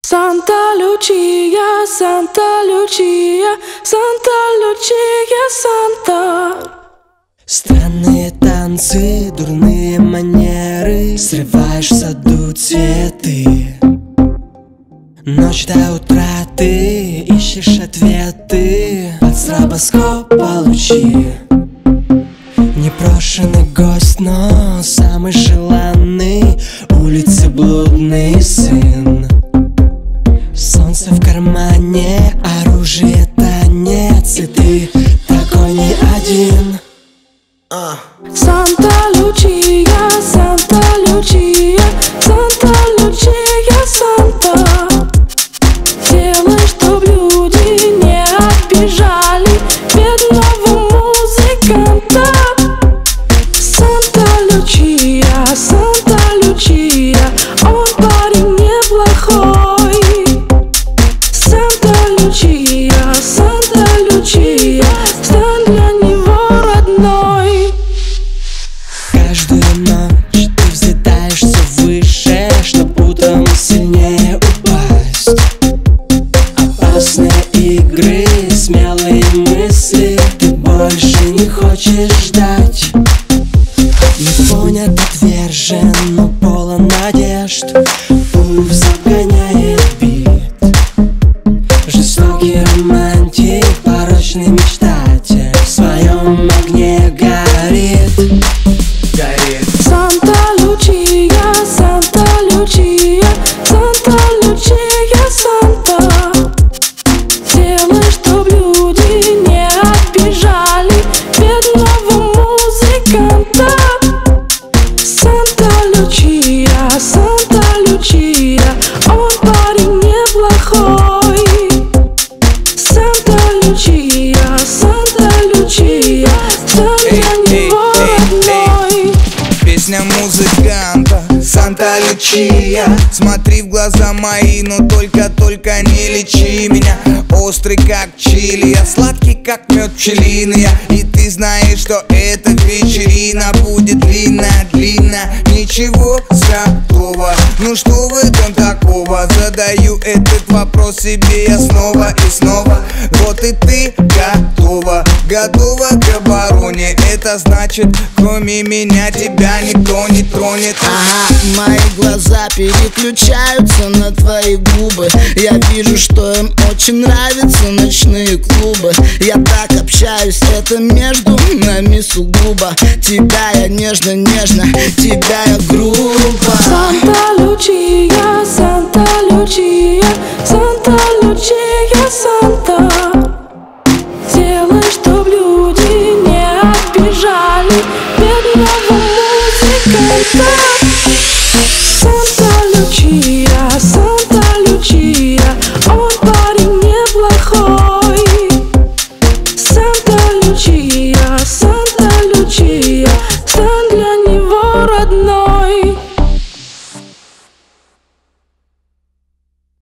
Santa Lucia, Santa Lucia, Santa Lucia, Санта. Странные танцы, дурные манеры, срываешь в саду цветы. Ночь до утра ты ищешь ответы от стробоскопа лучи. Непрошенный гость, но самый желанный, улицы блудный сын. Солнце в кармане, оружие, танец, и ты такой не один. Санта Лучия, Санта Лучия, Санта Лучия, Санта. Делай, чтоб люди не обижали бедного музыканта. Санта Лучия, Санта Лучия, он парень неплохой. Санта Лучия, Санта Лучия, стань для него родной. Каждую ночь ты взлетаешь все выше, чтоб утром сильнее упасть. Опасные игры, смелые мысли, ты больше не хочешь ждать. Не понят, отвержен, но полон надежд. Пульс загоняет бит. Жестокий романтик, порочный мечтатель, в своем огне горит. Санта Лучия, Санта Лучия, Санта Лучия, Санта. Делай, чтоб люди не обижали бедного музыканта. Санта Лучия, Санта Лучия, он парень неплохой. Санта Лучия, Санта Лучия, стань для него родной. Песня музыканта Санта Лучия. Смотри в глаза мои, но только не лечи меня. Острый как чили, я сладкий как мед пчелиный. И ты знаешь, что эта вечерина будет длинная. Ничего святого, ну что в этом такого? Задаю этот вопрос себе я снова и снова. Вот и ты готова к обороне. Это значит, кроме меня тебя никто не тронет. Ага, мои глаза переключаются на твои губы. Я вижу, что им очень нравятся ночные клубы. Я так общаюсь, это между нами сугубо. Тебя я нежно, тебя я грубо. Санта Лучия, Санта